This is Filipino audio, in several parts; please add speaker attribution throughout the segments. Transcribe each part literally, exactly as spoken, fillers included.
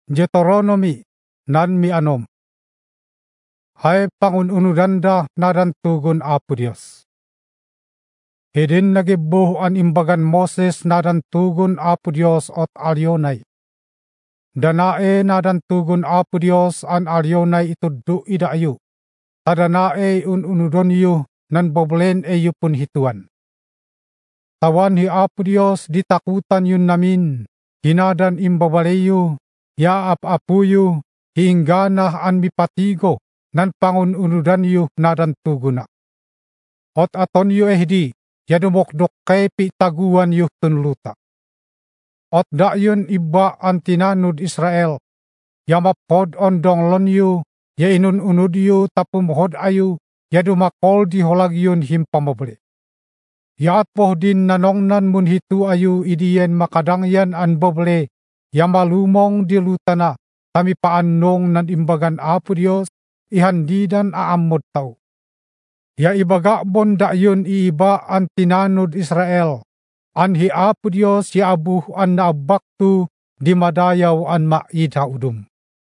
Speaker 1: Deuteronomy nan mi anom. Hay pangununudanda nadan tugon Apo Dios. Hidin nagibuh an imbagan Moses nadan tugon Apo Dios ot alyonay. Danae nadan tugon Apo Dios an alyonay ituddo idaayo. Tadanae ununudon yu nan boblen eyu pun hituan. Tawan hi Apo Dios ditakutan yun namin. Hinadan imbabaleyo, ya ap-apuyo, hiinggana an mipatigo, nan pangununudan yu nadan tuguna. Ot aton yu ehdi, yadumokdok kay pitaguan yu tunluta. Ot da yun iba an tinanud Israel, yamapod ondong lon yu, ya inununud yu tapumhod ayu, yadumakol di holag yun himpamabali. Yaat poh din nanongnan mun hitu ayu idiyen makadangyan an boble, yamalumong dilutana, kami paanong nan imbagan Apo Dios, ihandidan aamod tao. Ya ibaga bonda yun iiba an tinanud Israel, an hi Apo Dios ya abuh an naabaktu di madayaw an maida udum.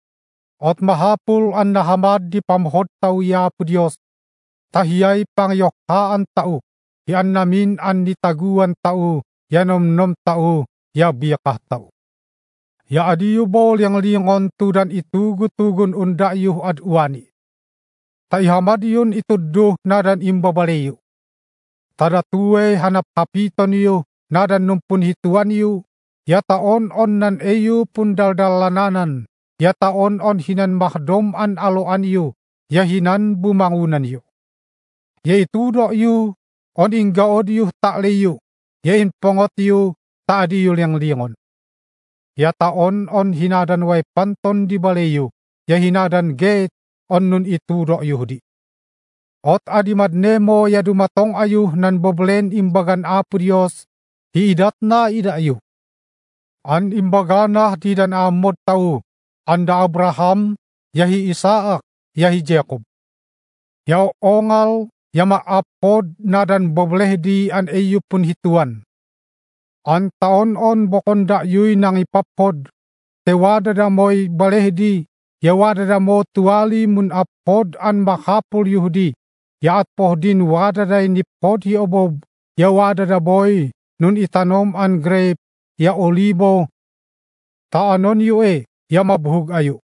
Speaker 1: Ot mahapul an nahamad di pamhod tao ya Apo Dios, tahiyay pangyokhaan tao, yan namin an nitaguan tao, yanom-nom tao, ya biyakah tao. Ya adiyo bol yang lingon tudan itugu-tugun unda yuh ad uwani. Taihamad yun ituddo nadan imbabaleyo. Tada tuwe hanap hapiton yu, nadan numpun hituan yu, ya taon-on nan eyu pun daldalananan, ya taon-on hinan mahdom an aloan yu, ya hinan bumangunan yu. Ya itudo yu, on inggaod yu tak leyu, ya inpongot yu tak adiyo yang lingon. Ya taon on hinadan way panton di baleyu, ya hinadan gate on nun ituro yuhdi. Ot adimad nemo ya dumatong ayu nan boblen imbagan Apo Dios, hiidat na ida ayu. An imbagana di dan amod tau, anda Abraham, yahi Isaak, yahi Jacob. Ya ongal, ya maapod nadan bobleh di an eyu pun hituan. An taon-on bokonda yuy nang ipapod, te wada da moy balehdi, ya wada da mo tuali mun apod an makapul yuhdi, ya at pohdin wada da inipod hi obob, ya wada da boy, nun itanom an grape, ya olibo, taanon yu e, ya mabuhug ayu.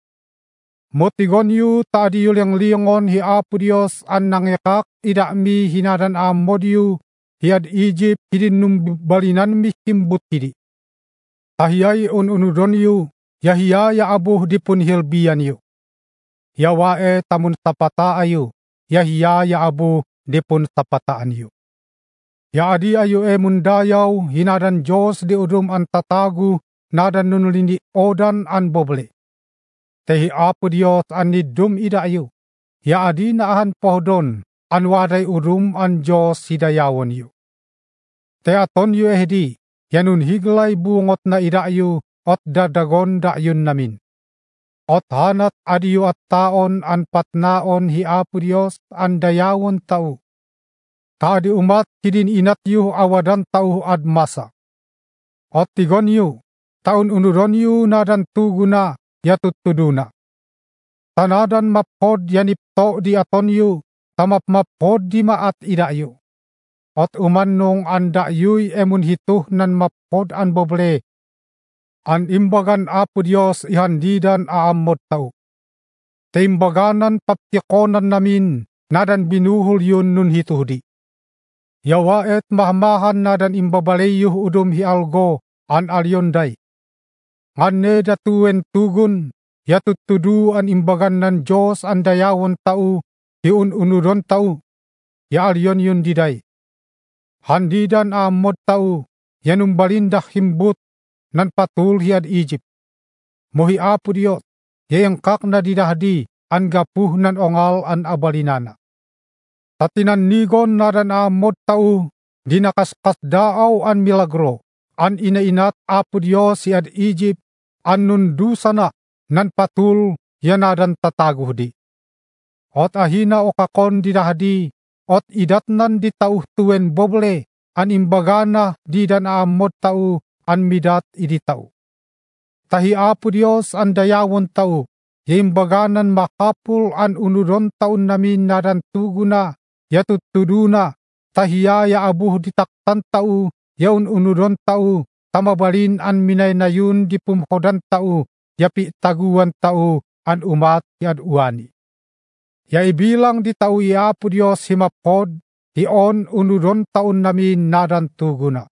Speaker 1: Motigon yu taadi yu yang lingon hi Apo Dios an nangekak ida mi hinadan amod yu, hiad Egypt hidin num balinan mi himbut hidi. Tahiyay ununudon yu, yahiya ya abuh dipun hilbian yu. Yawae tamun tapata ayu, yahiya ya abuh dipun tapataan yu. Ya adi ayu e mundayaw, hinadan Diyos di udum an tatagu, nadan nunulindi odan an boble. Tehi Apo Dios an nidum ida ayu, ya adi naahan pohdon, an waday udum an Diyos hidayawon yu. Te aton yu ehdi, yanun higlay bungot na idaayu, ot dadagon dayun namin. Ot hanat adiyu at taon an patnaon hi Apo Dios an dayawon tau. Taadi umat hidin inat yu awadan tau ad masa. Ot tigon yu, taun unudon yu nadan tuguna, yatutuduna. Tanadan mapod yanipto di aton yu, tamap mapod di maat idaayu. Ot umannong anda yuy emun hituh nan mapod an boble. An imbagan Apo Dios ihandidan aamod tau. Teimbaganan paptikonan namin nadan binuhul yun nun hituhdi. Yawaet mahmahan nadan imbabaleyuh udum hi algo an alyonday. Nganne datuen tugun yatutudu an imbagan nan Diyos an dayawon tau hi ununudon tau. Ya alyon yun diday. Handidan amod tau, yanum balindah himbut, nan patul hiad Egypt. Mohi Apo Dios, yayang kak na didahdi, an gapuh nan ongal an abalinana. Tatinan nigon nadan amod tau, dinakaskas daaw an milagro, an inainat Apo Dios hiad Egypt, an nundusana, nan patul, yanadan tataguhdi. Ot ahina o kakon didahdi, ot idat nan di tauh tuen boble, an imbagana di dan amod tau an midat idi tau. Tahi Apo Dios an dayawon tao, yaimbaganan mahapul an unuron taon namin narantuguna, yatutuduna, tahiya ya abuh ditaktan tao, yaun unuron tao, tamabalin an minay na yun di pumhodan tao, yapi taguan tao, an umat yad uani. Ya ibilang di tao i Apo Dios himapod, hion unuron taon namin narantuguna.